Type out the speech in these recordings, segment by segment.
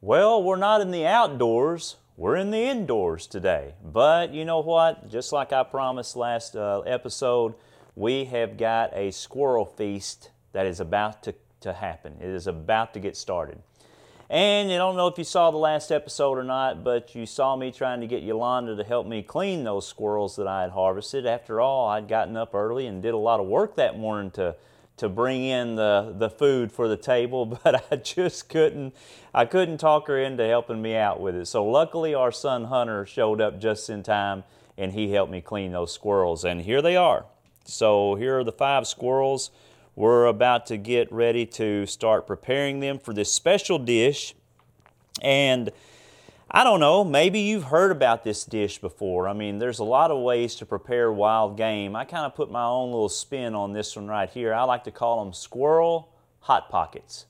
Well, we're not in the outdoors, we're in the indoors today. But you know what? Just like I promised last episode, we have got a squirrel feast that is about to happen. It is about to get started. And I don't know if you saw the last episode or not, but you saw me trying to get Yolanda to help me clean those squirrels that I had harvested. After all, I'd gotten up early and did a lot of work that morning to bring in the food for the table, but I just couldn't talk her into helping me out with it. So luckily our son Hunter showed up just in time and he helped me clean those squirrels. And here they are. So here are the 5 squirrels. We're about to get ready to start preparing them for this special dish. And I don't know, maybe you've heard about this dish before. I mean, there's a lot of ways to prepare wild game. I kind of put my own little spin on this one right here. I like to call them squirrel hot pockets.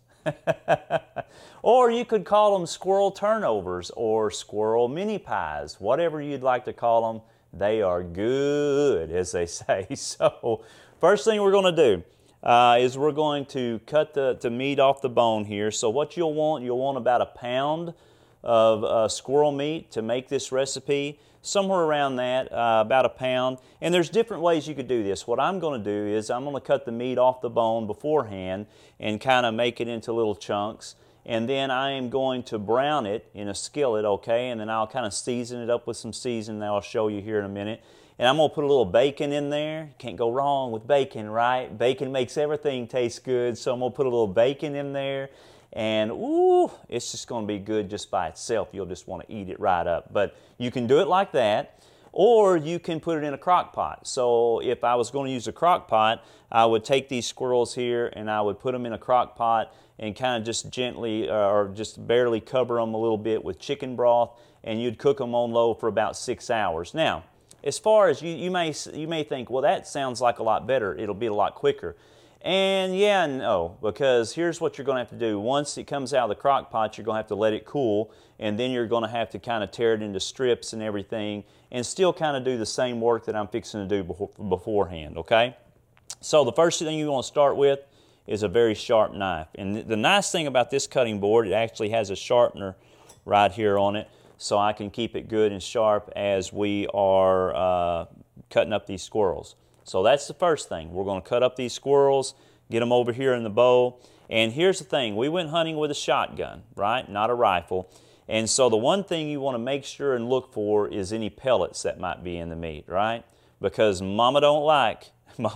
Or you could call them squirrel turnovers or squirrel mini pies, whatever you'd like to call them. They are good, as they say. So first thing we're going to do is we're going to cut the meat off the bone here. So what you'll want about a pound of squirrel meat to make this recipe, somewhere around that, about a pound. And there's different ways you could do this. What I'm going to do is I'm going to cut the meat off the bone beforehand and kind of make it into little chunks. And then I am going to brown it in a skillet, okay? And then I'll kind of season it up with some seasoning that I'll show you here in a minute. And I'm going to put a little bacon in there. Can't go wrong with bacon, right? Bacon makes everything taste good, so I'm going to put a little bacon in there. And ooh, it's just going to be good just by itself. You'll just want to eat it right up. But you can do it like that, or you can put it in a crock pot. So if I was going to use a crock pot, I would take these squirrels here and I would put them in a crock pot and kind of just gently or just barely cover them a little bit with chicken broth, and you'd cook them on low for about 6 hours. Now, as far as you may think, well, that sounds like a lot better. It'll be a lot quicker. And yeah and no, because here's what you're going to have to do. Once it comes out of the crock pot, you're going to have to let it cool, and then you're going to have to kind of tear it into strips and everything, and still kind of do the same work that I'm fixing to do beforehand, okay? So the first thing you want to start with is a very sharp knife. And the nice thing about this cutting board, it actually has a sharpener right here on it, so I can keep it good and sharp as we are cutting up these squirrels. So that's the first thing. We're going to cut up these squirrels, get them over here in the bowl. And here's the thing. We went hunting with a shotgun, right? Not a rifle. And so the one thing you want to make sure and look for is any pellets that might be in the meat, right? Because Mama don't like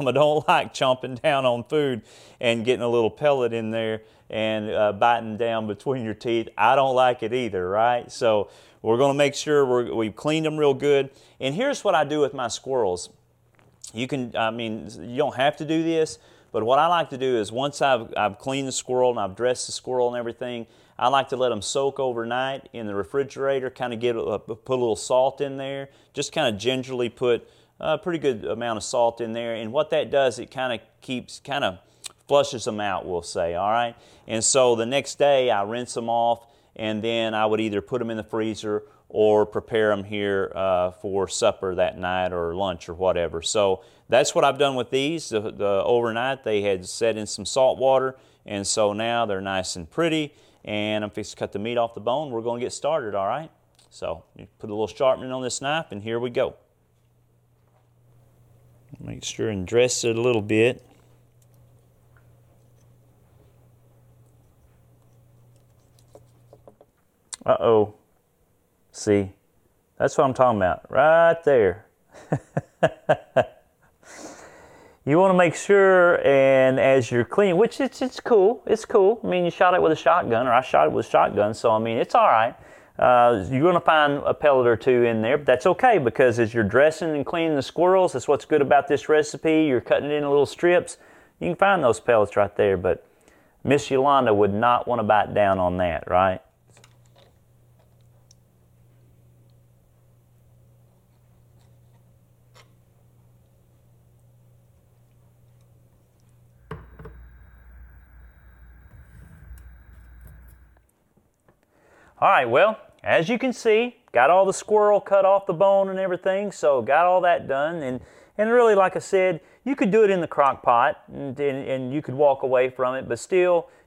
chomping down on food and getting a little pellet in there and biting down between your teeth. I don't like it either, right? So we're going to make sure we've cleaned them real good. And here's what I do with my squirrels. You don't have to do this, but what I like to do is once I've cleaned the squirrel and I've dressed the squirrel and everything, I like to let them soak overnight in the refrigerator, kind of put a little salt in there, just kind of gingerly put a pretty good amount of salt in there. And what that does, it kind of flushes them out, we'll say, all right? And so the next day I rinse them off, and then I would either put them in the freezer or prepare them here for supper that night or lunch or whatever. So that's what I've done with these. The overnight they had set in some salt water, and so now they're nice and pretty, and I'm fixing to cut the meat off the bone. We're going to get started, all right? So you put a little sharpening on this knife, and here we go. Make sure and dress it a little bit. Uh-oh. See, that's what I'm talking about, right there. You want to make sure, and as you're cleaning, which it's cool. I mean, you shot it with a shotgun, or I shot it with a shotgun, so I mean, it's all right. You're going to find a pellet or two in there, but that's okay, because as you're dressing and cleaning the squirrels, that's what's good about this recipe. You're cutting it into little strips. You can find those pellets right there, but Miss Yolanda would not want to bite down on that, right? All right, well, as you can see, got all the squirrel cut off the bone and everything, so got all that done. And really, like I said, you could do it in the crock pot and you could walk away from it, but still,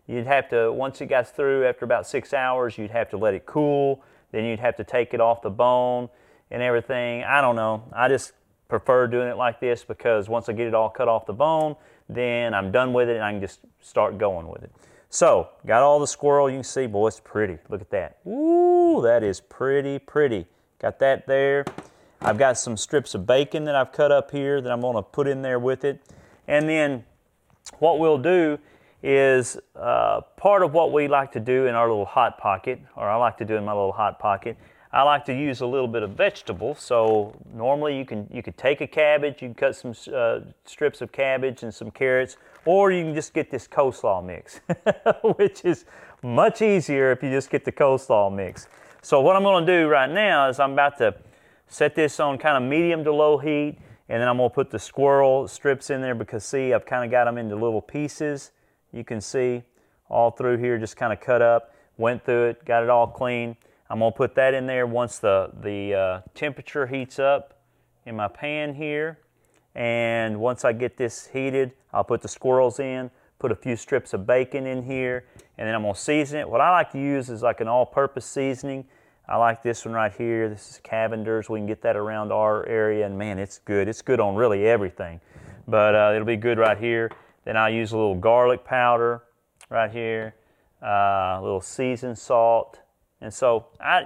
You'd have to, once it got through after about 6 hours, you'd have to let it cool. Then you'd have to take it off the bone and everything. I don't know. I just prefer doing it like this because once I get it all cut off the bone, then I'm done with it and I can just start going with it. So, got all the squirrel. You can see, boy, it's pretty. Look at that. Ooh, that is pretty, pretty. Got that there. I've got some strips of bacon that I've cut up here that I'm going to put in there with it. And then what we'll do is part of what we like to do in our little Hot Pocket, or I like to do in my little Hot Pocket, I like to use a little bit of vegetable. So normally you could take a cabbage, you can cut some strips of cabbage and some carrots, or you can just get this coleslaw mix, which is much easier if you just get the coleslaw mix. So what I'm going to do right now is I'm about to set this on kind of medium to low heat, and then I'm going to put the squirrel strips in there because see, I've kind of got them into little pieces. You can see all through here, just kind of cut up, went through it, got it all clean. I'm going to put that in there once the temperature heats up in my pan here. And once I get this heated, I'll put the squirrels in, put a few strips of bacon in here, and then I'm going to season it. What I like to use is like an all-purpose seasoning. I like this one right here. This is Cavender's. We can get that around our area, and man, it's good. It's good on really everything, but it'll be good right here. Then I'll use a little garlic powder right here, a little seasoned salt, and so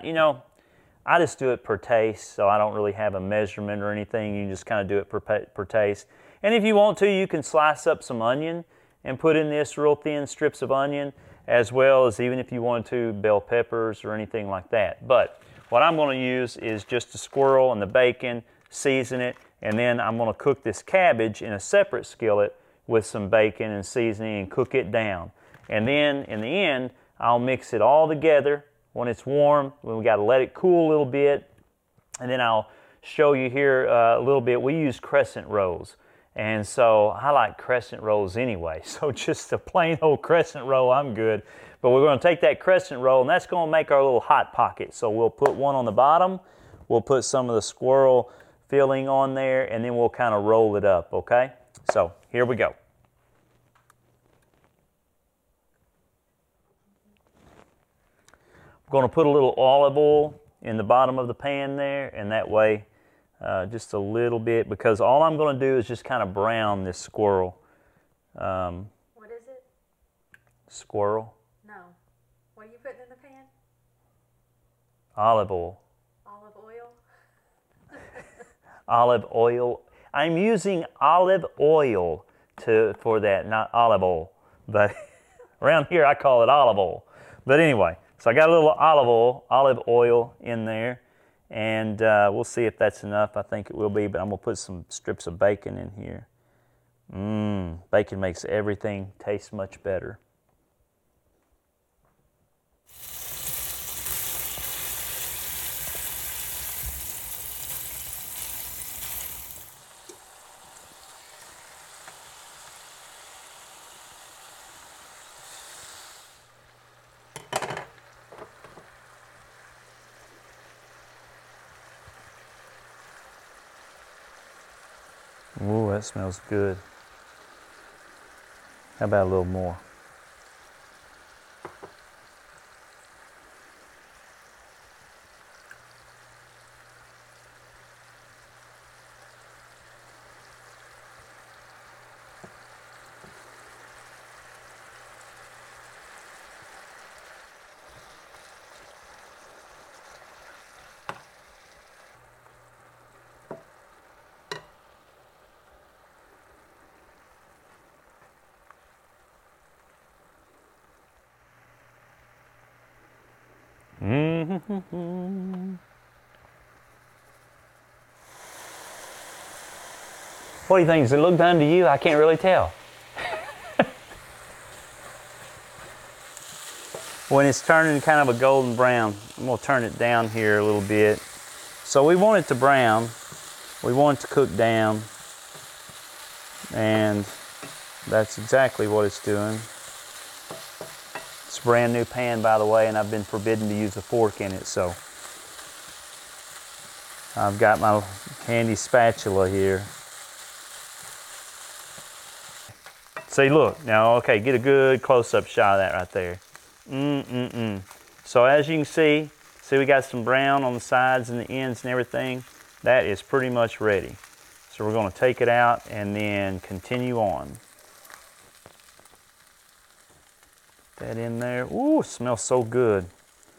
I just do it per taste, so I don't really have a measurement or anything. You just kind of do it per taste. And if you want to, you can slice up some onion and put in this real thin strips of onion, as well as even if you want to, bell peppers or anything like that. But what I'm going to use is just the squirrel and the bacon, season it, and then I'm going to cook this cabbage in a separate skillet with some bacon and seasoning and cook it down. And then in the end, I'll mix it all together when it's warm. We got to let it cool a little bit, and then I'll show you here a little bit. We use crescent rolls, and so I like crescent rolls anyway, so just a plain old crescent roll, I'm good. But we're going to take that crescent roll, and that's going to make our little Hot Pocket. So we'll put one on the bottom, we'll put some of the squirrel filling on there, and then we'll kind of roll it up, okay? So here we go. I'm going to put a little olive oil in the bottom of the pan there, and that way just a little bit, because all I'm going to do is just kind of brown this squirrel. What is it? Squirrel. No. What are you putting in the pan? Olive oil. Olive oil? Olive oil. I'm using olive oil for that, not olive oil. But around here I call it olive oil. But anyway, so I got a little olive oil in there, and we'll see if that's enough. I think it will be, but I'm going to put some strips of bacon in here. Bacon makes everything taste much better. Ooh, that smells good. How about a little more? What do you think? Does it look done to you? I can't really tell. When it's turning kind of a golden brown, I'm going to turn it down here a little bit. So we want it to brown. We want it to cook down. And that's exactly what it's doing. It's a brand new pan, by the way, and I've been forbidden to use a fork in it, so I've got my handy spatula here. See, look, now, okay, get a good close-up shot of that right there. So as you can see we got some brown on the sides and the ends and everything. That is pretty much ready. So we're gonna take it out and then continue on. Put that in there. Ooh, it smells so good.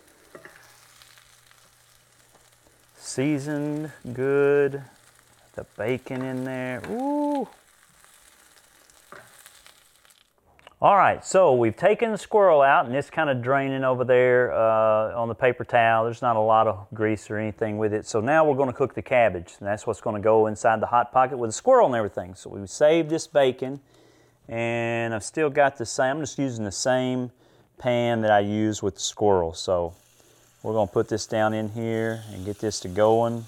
Seasoned good. The bacon in there. Ooh. All right, so we've taken the squirrel out and it's kind of draining over there on the paper towel. There's not a lot of grease or anything with it. So now we're going to cook the cabbage, and that's what's going to go inside the Hot Pocket with the squirrel and everything. So we saved this bacon, and I've still got the same. I'm just using the same pan that I used with the squirrel. So we're going to put this down in here and get this to going.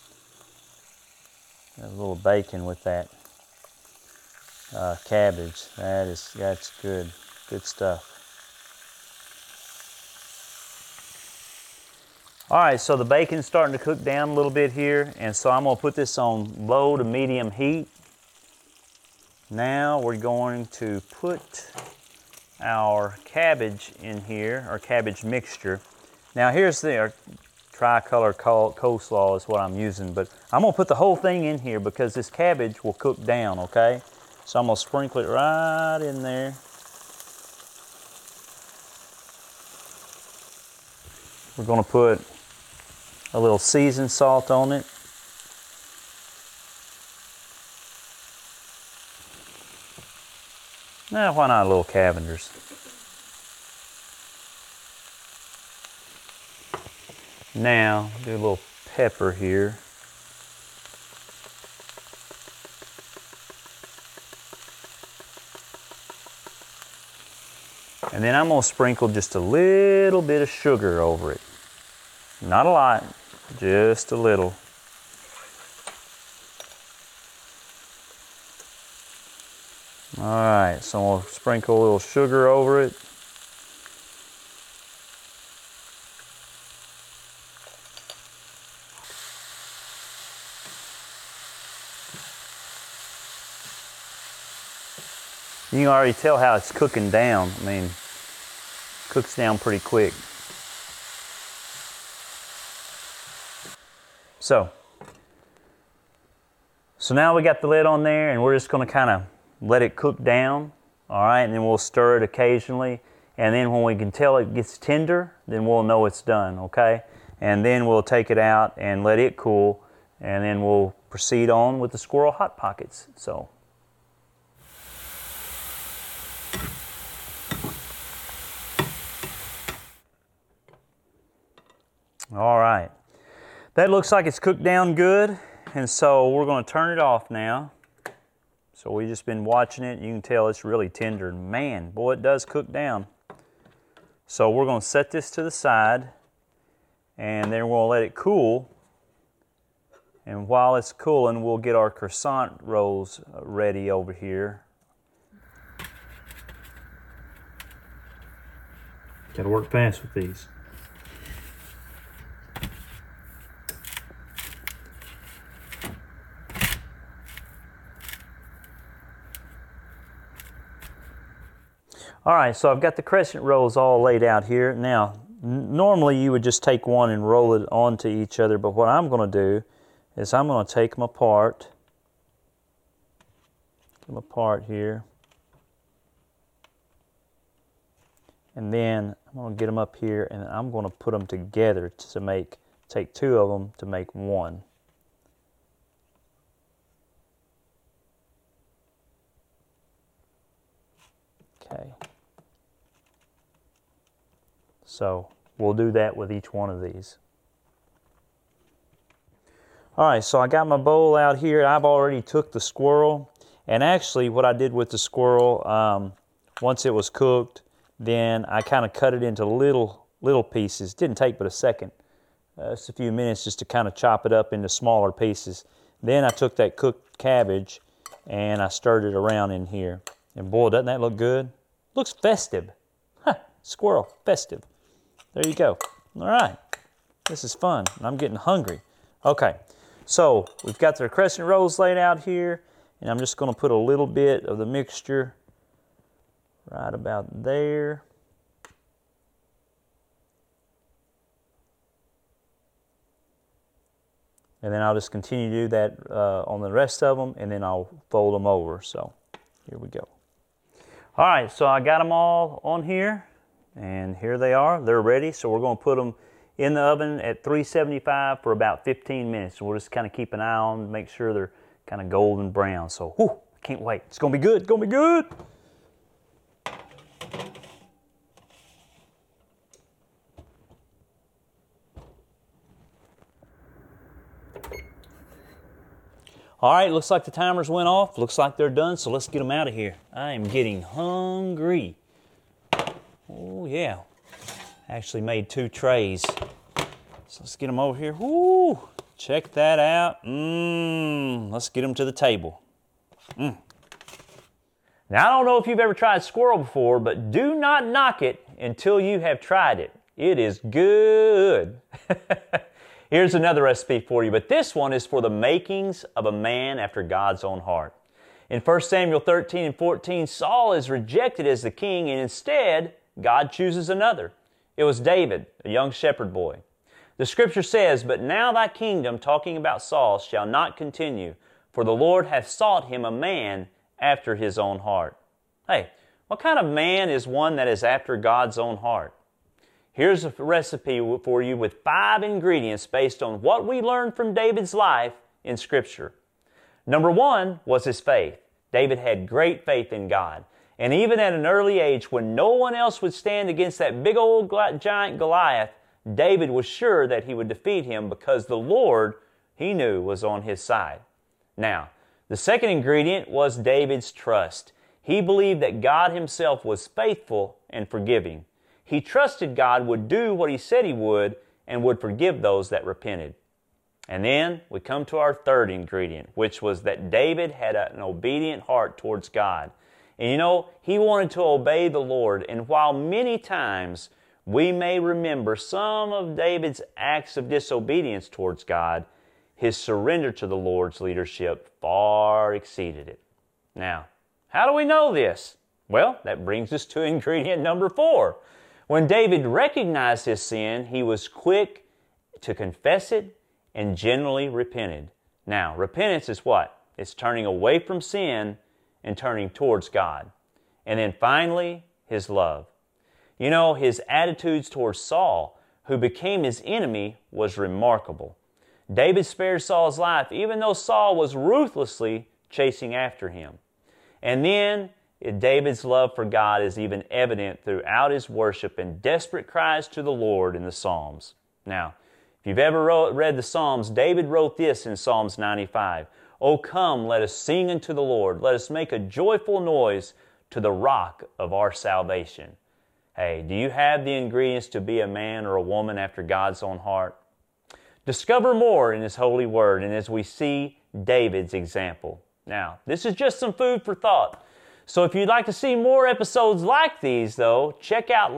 A little bacon with that. Cabbage, that's good stuff. All right, so the bacon's starting to cook down a little bit here, and so I'm gonna put this on low to medium heat. Now we're going to put our cabbage in here, our cabbage mixture. Now here's the tricolor coleslaw is what I'm using, but I'm gonna put the whole thing in here because this cabbage will cook down, okay? So I'm going to sprinkle it right in there. We're going to put a little seasoned salt on it. Now, why not a little Cavender's? Now, do a little pepper here. And then I'm going to sprinkle just a little bit of sugar over it. Not a lot, just a little. All right, so I'm going to sprinkle a little sugar over it. You can already tell how it's cooking down. I mean, cooks down pretty quick. So now we got the lid on there, and we're just going to kind of let it cook down. All right, and then we'll stir it occasionally. And then when we can tell it gets tender, then we'll know it's done, okay? And then we'll take it out and let it cool, and then we'll proceed on with the squirrel Hot Pockets. So. All right, that looks like it's cooked down good, and so we're going to turn it off now. So we've just been watching it, and you can tell it's really tender. Man, boy, it does cook down. So we're going to set this to the side, and then we'll let it cool. And while it's cooling, we'll get our croissant rolls ready over here. Got to work fast with these. All right, so I've got the crescent rolls all laid out here. Now, normally you would just take one and roll it onto each other, but what I'm going to do is I'm going to take them apart. Get them apart here. And then I'm going to get them up here, and I'm going to put them together to take two of them to make one. Okay. So we'll do that with each one of these. All right, so I got my bowl out here. I've already took the squirrel, and actually what I did with the squirrel, once it was cooked, then I kind of cut it into little pieces. Didn't take but a second, just a few minutes just to kind of chop it up into smaller pieces. Then I took that cooked cabbage and I stirred it around in here. And boy, doesn't that look good? Looks festive. Huh, squirrel, festive. There you go. All right, this is fun. I'm getting hungry. Okay, so we've got the crescent rolls laid out here, and I'm just gonna put a little bit of the mixture right about there. And then I'll just continue to do that on the rest of them, and then I'll fold them over. So here we go. All right, so I got them all on here, and here they are. They're ready, so we're going to put them in the oven at 375 for about 15 minutes. So we'll just kind of keep an eye on them, make sure they're kind of golden brown. So, whew, I can't wait. It's going to be good. It's going to be good. All right, looks like the timers went off. Looks like they're done, so let's get them out of here. I am getting hungry. Oh, yeah. Actually made 2 trays. So let's get them over here. Woo! Check that out. Let's get them to the table. Now, I don't know if you've ever tried squirrel before, but do not knock it until you have tried it. It is good. Here's another recipe for you, but this one is for the makings of a man after God's own heart. In 1 Samuel 13 and 14, Saul is rejected as the king, and instead, God chooses another. It was David, a young shepherd boy. The scripture says, "But now thy kingdom," talking about Saul, "shall not continue, for the Lord hath sought him a man after his own heart." Hey, what kind of man is one that is after God's own heart? Here's a recipe for you with 5 ingredients based on what we learned from David's life in Scripture. Number 1 was his faith. David had great faith in God. And even at an early age, when no one else would stand against that big old giant Goliath, David was sure that he would defeat him because the Lord, he knew, was on his side. Now, the second ingredient was David's trust. He believed that God himself was faithful and forgiving. He trusted God would do what he said he would and would forgive those that repented. And then we come to our third ingredient, which was that David had an obedient heart towards God. And you know, he wanted to obey the Lord. And while many times we may remember some of David's acts of disobedience towards God, his surrender to the Lord's leadership far exceeded it. Now, how do we know this? Well, that brings us to ingredient number 4. When David recognized his sin, he was quick to confess it and generally repented. Now, repentance is what? It's turning away from sin and turning towards God. And then finally, his love. You know, his attitudes towards Saul, who became his enemy, was remarkable. David spared Saul's life even though Saul was ruthlessly chasing after him. And then David's love for God is even evident throughout his worship and desperate cries to the Lord in the Psalms. Now, if you've ever read the Psalms, David wrote this in Psalms 95. "O come, let us sing unto the Lord. Let us make a joyful noise to the rock of our salvation." Hey, do you have the ingredients to be a man or a woman after God's own heart? Discover more in His holy word and as we see David's example. Now, this is just some food for thought. So if you'd like to see more episodes like these, though, check out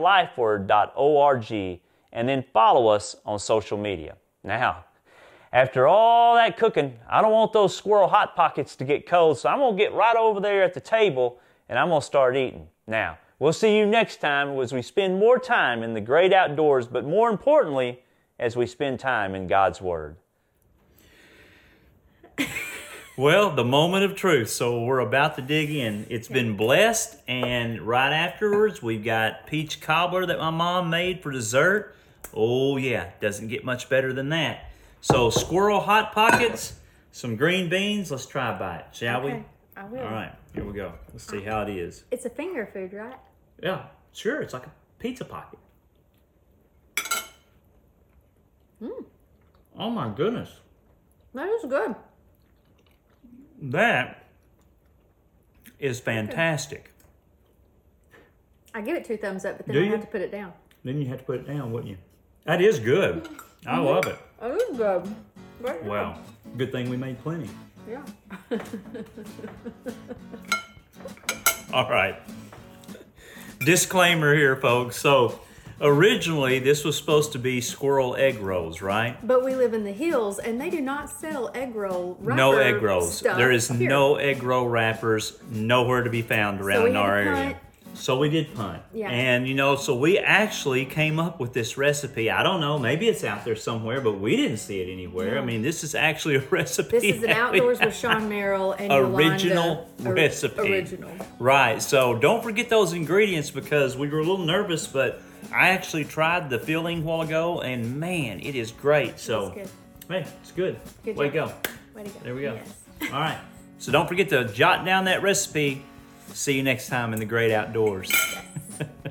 lifeword.org and then follow us on social media. Now, after all that cooking, I don't want those squirrel Hot Pockets to get cold, so I'm going to get right over there at the table and I'm going to start eating. Now, we'll see you next time as we spend more time in the great outdoors, but more importantly, as we spend time in God's Word. Well, the moment of truth. So we're about to dig in. It's been blessed, and right afterwards, we've got peach cobbler that my mom made for dessert. Oh yeah, doesn't get much better than that. So squirrel Hot Pockets, some green beans. Let's try a bite, shall we? I will. All right, here we go. Let's see how it is. It's a finger food, right? Yeah, sure. It's like a pizza pocket. Oh my goodness. That is good. That is fantastic. I give it 2 thumbs up, but then Do I you? have to put it down. Then you have to put it down, wouldn't you? That is good. I love it. Oh, it is good. Right now. Wow. Good thing we made plenty. Yeah. All right. Disclaimer here, folks. So, originally, this was supposed to be squirrel egg rolls, right? But we live in the hills, and they do not sell egg roll wrapper No egg rolls. stuff There is here. no egg roll wrappers nowhere to be found around we in had our to area. punt. So we did punt. Yeah. And, so we actually came up with this recipe. I don't know, maybe it's out there somewhere, but we didn't see it anywhere. No. I mean, this is actually a recipe. This is an Outdoors with Sean Merrill and original Yolanda. recipe. Original. Right. So don't forget those ingredients because we were a little nervous, but I actually tried the filling a while ago, and man, it is great. So, It's hey, it's good. Good Way job. to go. Way to go. There we go. Yes. All right. So don't forget to jot down that recipe. See you next time in the great outdoors. Yes.